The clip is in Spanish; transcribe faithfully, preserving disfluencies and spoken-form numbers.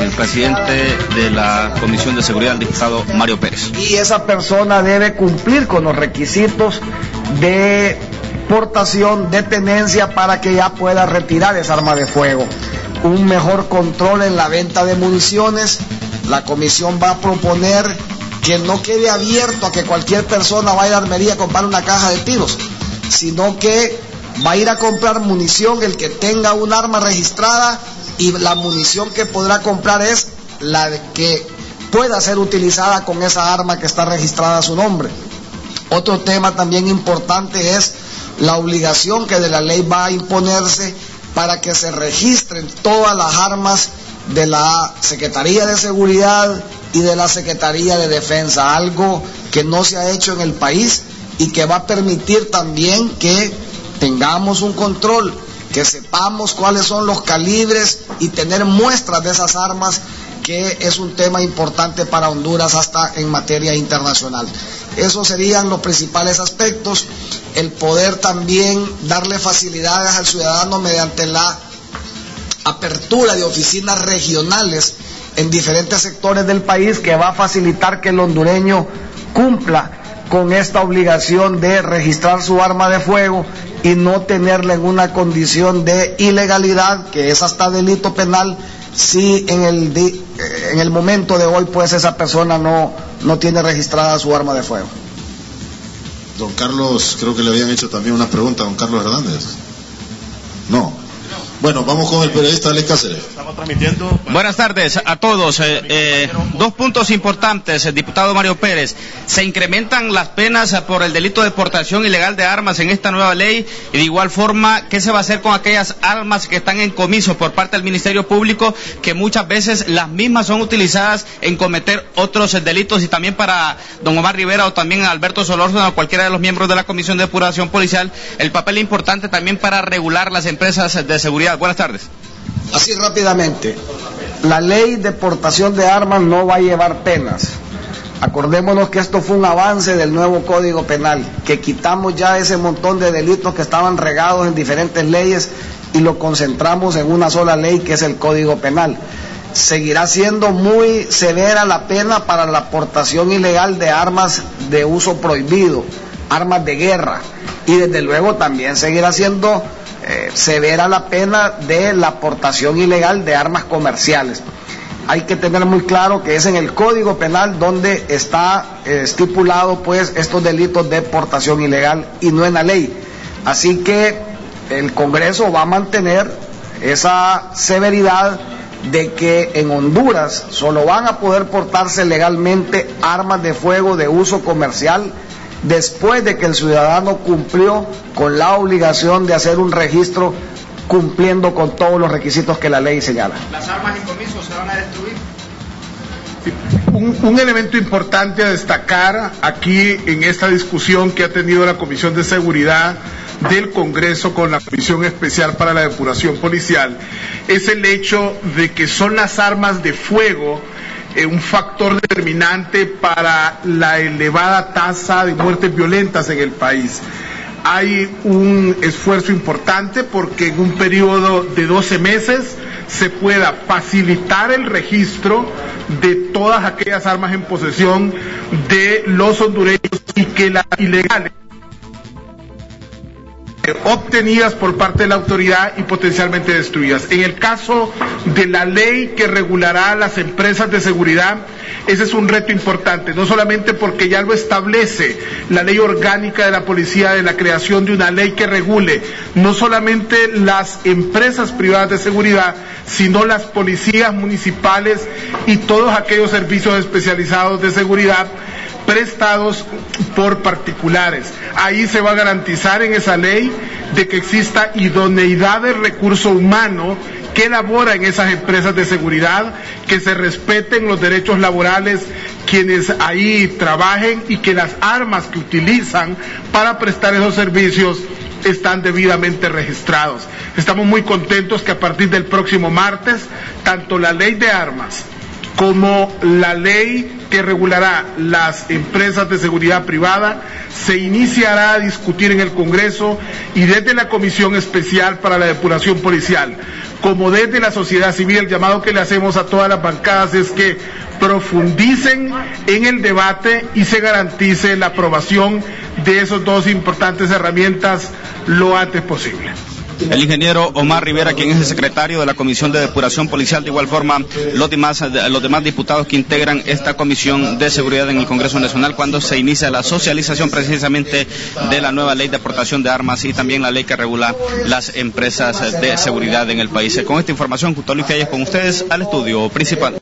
el presidente de la Comisión de Seguridad, el diputado Mario Pérez. Y esa persona debe cumplir con los requisitos de portación, de tenencia, para que ya pueda retirar esa arma de fuego. Un mejor control en la venta de municiones. La comisión va a proponer que no quede abierto a que cualquier persona vaya a la armería a comprar una caja de tiros, sino que va a ir a comprar munición el que tenga un arma registrada, y la munición que podrá comprar es la que pueda ser utilizada con esa arma que está registrada a su nombre. Otro tema también importante es la obligación que de la ley va a imponerse para que se registren todas las armas de la Secretaría de Seguridad y de la Secretaría de Defensa, algo que no se ha hecho en el país y que va a permitir también que tengamos un control, que sepamos cuáles son los calibres y tener muestras de esas armas, que es un tema importante para Honduras hasta en materia internacional. Esos serían los principales aspectos. El poder también darle facilidades al ciudadano mediante la apertura de oficinas regionales en diferentes sectores del país, que va a facilitar que el hondureño cumpla con esta obligación de registrar su arma de fuego y no tenerla en una condición de ilegalidad, que es hasta delito penal, si en el, di, en el momento de hoy pues esa persona no, no tiene registrada su arma de fuego. Don Carlos, creo que le habían hecho también una pregunta a don Carlos Hernández. No. Bueno, vamos con el periodista Alex Cáceres. Estamos transmitiendo. Buenas tardes a todos. Eh, eh, dos puntos importantes, el diputado Mario Pérez. Se incrementan las penas por el delito de portación ilegal de armas en esta nueva ley, y de igual forma, ¿qué se va a hacer con aquellas armas que están en comiso por parte del Ministerio Público, que muchas veces las mismas son utilizadas en cometer otros delitos? Y también para don Omar Rivera o también Alberto Solórzano o cualquiera de los miembros de la Comisión de Depuración Policial, el papel importante también para regular las empresas de seguridad. Buenas tardes. Así rápidamente, la ley de portación de armas no va a llevar penas. Acordémonos que esto fue un avance del nuevo Código Penal, que quitamos ya ese montón de delitos que estaban regados en diferentes leyes y lo concentramos en una sola ley, que es el Código Penal. Seguirá siendo muy severa la pena para la portación ilegal de armas de uso prohibido, armas de guerra, y desde luego también seguirá siendo Eh, severa la pena de la aportación ilegal de armas comerciales. Hay que tener muy claro que es en el Código Penal donde está eh, estipulado pues estos delitos de portación ilegal y no en la ley. Así que el Congreso va a mantener esa severidad de que en Honduras solo van a poder portarse legalmente armas de fuego de uso comercial después de que el ciudadano cumplió con la obligación de hacer un registro cumpliendo con todos los requisitos que la ley señala. ¿Las armas en comiso se van a destruir? Un, un elemento importante a destacar aquí en esta discusión que ha tenido la Comisión de Seguridad del Congreso con la Comisión Especial para la Depuración Policial es el hecho de que son las armas de fuego Eh, un factor determinante para la elevada tasa de muertes violentas en el país. Hay un esfuerzo importante porque en un periodo de doce meses se pueda facilitar el registro de todas aquellas armas en posesión de los hondureños y que las ilegales obtenidas por parte de la autoridad y potencialmente destruidas. En el caso de la ley que regulará las empresas de seguridad, ese es un reto importante, no solamente porque ya lo establece la ley orgánica de la policía, de la creación de una ley que regule no solamente las empresas privadas de seguridad, sino las policías municipales y todos aquellos servicios especializados de seguridad prestados por particulares. Ahí se va a garantizar en esa ley de que exista idoneidad del recurso humano que labora en esas empresas de seguridad, que se respeten los derechos laborales quienes ahí trabajen y que las armas que utilizan para prestar esos servicios están debidamente registrados. Estamos muy contentos que a partir del próximo martes, tanto la ley de armas como la ley que regulará las empresas de seguridad privada se iniciará a discutir en el Congreso y desde la Comisión Especial para la Depuración Policial, como desde la sociedad civil, el llamado que le hacemos a todas las bancadas es que profundicen en el debate y se garantice la aprobación de esas dos importantes herramientas lo antes posible. El ingeniero Omar Rivera, quien es el secretario de la Comisión de Depuración Policial, de igual forma los demás, los demás diputados que integran esta Comisión de Seguridad en el Congreso Nacional cuando se inicia la socialización precisamente de la nueva ley de aportación de armas y también la ley que regula las empresas de seguridad en el país. Con esta información, Julio Calles con ustedes al estudio principal.